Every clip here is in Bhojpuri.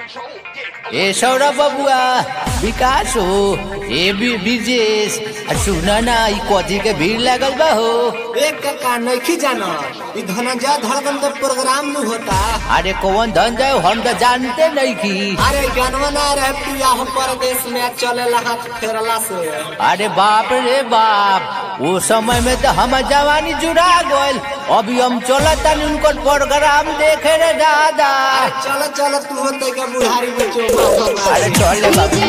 ए सौरभ बबुआ विकास हो ए विजेश सुना ना ई कथी के भीड़ लागल बा हो। एक का नहीं जाना ई धनंजय धड़कन के प्रोग्राम में होता। अरे कौन धनंजय हम तो जानते नहीं की। अरे गनवा ना रहे पिया हम परदेश में चले हाथ फेरला से। अरे बाप रे बाप वो समय में तो हम जवानी जुड़ा गल। अभी हम चलता उनको प्रोग्राम देखे रे दादा। चलो चलो तू होते के बुढ़ारी बच्चों। अरे चल ले बाबू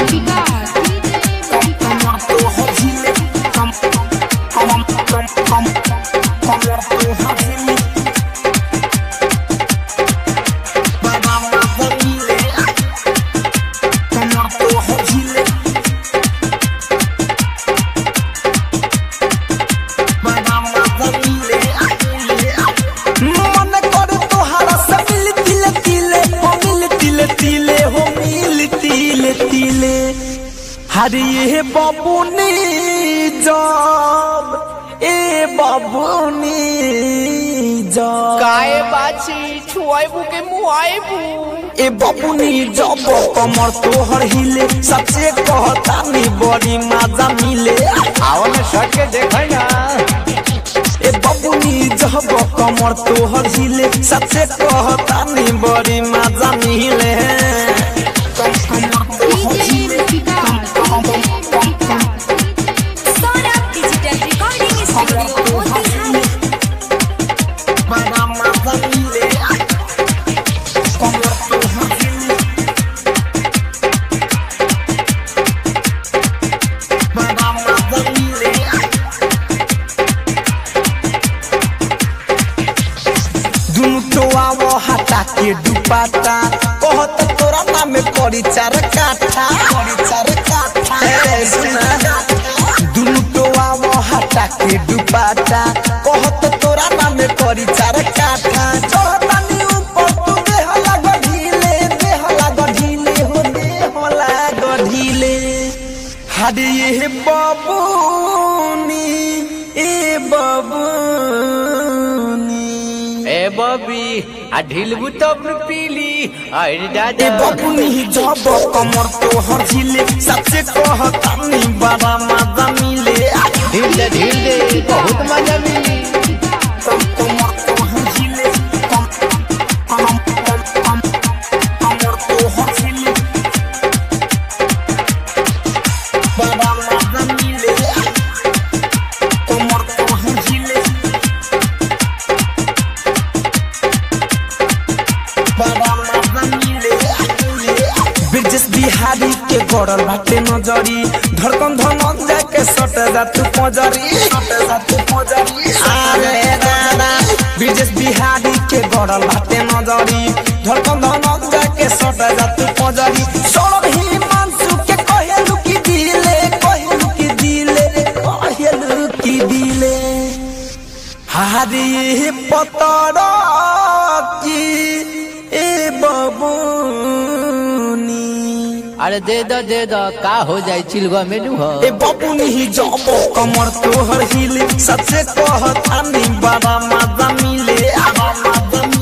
हरे ये बाबूनी जब ए बाबूनी जब काए बाची छुआइबू के मुआइबू ए बाबूनी जब कमर तोहर हिले सबसे कहता नी बड़ी मजा मिले। आओ में सट के देखै ना ए बाबूनी जब कमर तोहर हिले सबसे कहता नी बड़ी मजा मिले। हटा के दुपट्टा कहत तोरा नाम में पड़ी चार काठा दुनु तो आवो हटा के दुपट्टा कहत तोरा नाम में पड़ी चार काठा चढ़तानी ऊपर तू देह लाग ढीले हो देह लाग ढीले। हरे ये बाबूनी ए बाबूनी ए बबी आ ढिलबू तब पीली अरे दादा ए बाबूनी जब कमर तोहर हिले सबसे कहता नी बड़ा मजा मिले। ढील दे बहुत मजा मिली। कमर तोहर हिले कमर तोहर हिले बड़ा मजा मिले। कमर तोहर हिले ब्रिजेश बिहारी के गड़ल बाटे नजरी धड़कन धन जाके सट जा तू पजरी अरे दादा ब्रिजेश बिहारी के गड़ल बाटे नजरी धड़कन धन जाके सट जा तू पजरी सौरभ ही मानसू के कहेलू की दिले हारी पतरा की ए बाबूनी। अरे दे दो का हो जाए चिलवा में नू हो। ए बाबूनी जब कमर तोहर हिले सबसे कहता नी बड़ा मजा मिले।